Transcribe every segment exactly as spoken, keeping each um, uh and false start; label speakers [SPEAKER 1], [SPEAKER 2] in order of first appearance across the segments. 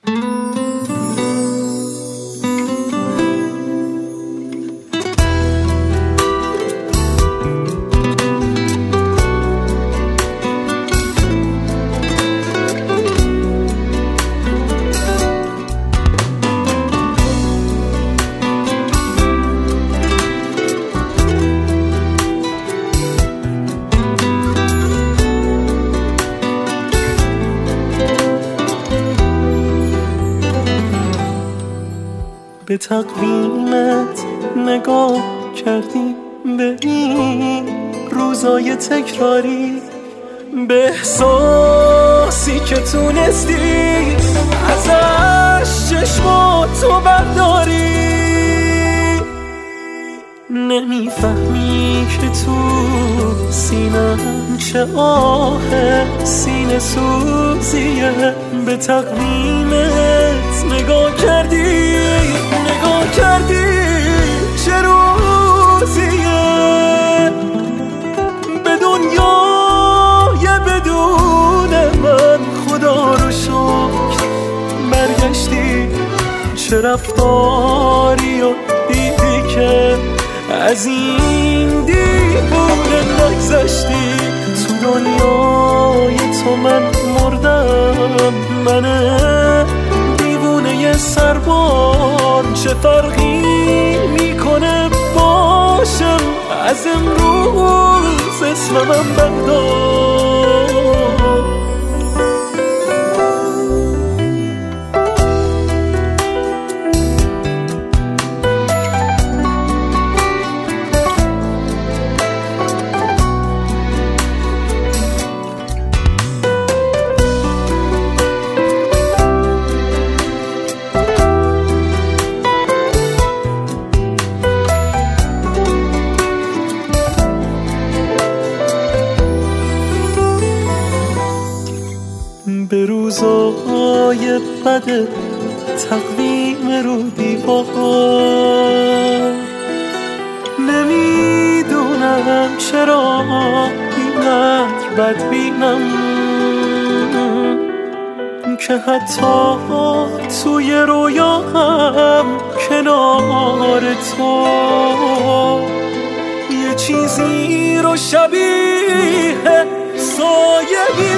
[SPEAKER 1] به تقویمت نگاه کردی، به این روزای تکراری، به احساسی که تونستی ازش چشماتو برداری. نمیفهمی که تو سینم چه آه سینه سوزیه. به تقویمت نگاه کردی، نگاه کردی چه روزیه. به دنیای بدون من خدا رو شکر برگشتی. چه رفتاری و دیدی که از این دیوونه نگذشتی. تو دنیای تو من مردم، من دیوونه سربار. چه فرقی میکنه باشم از امروز اسمم بردار. به روزای بد تقویم رو دیوار، نمیدونم چرا اینقدر بد بینم که حتی توی رویا هم کنار تو یه چیزی رو شبیه سایه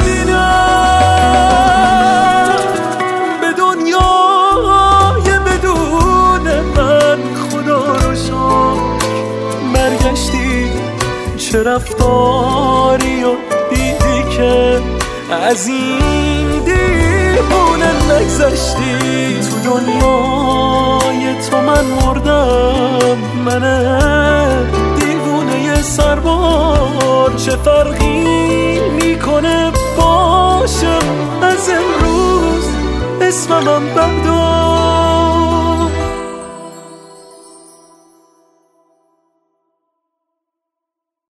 [SPEAKER 1] میبینم. به دنیای بدون من خدا رو شکر برگشتی. چه رفتاری و دیدی که از این دیوونه نگذشتی. تو دنیای تو من مردم، من دیوونه سربار. چه فرقی میکنه باشم از امروز اسمم بردار.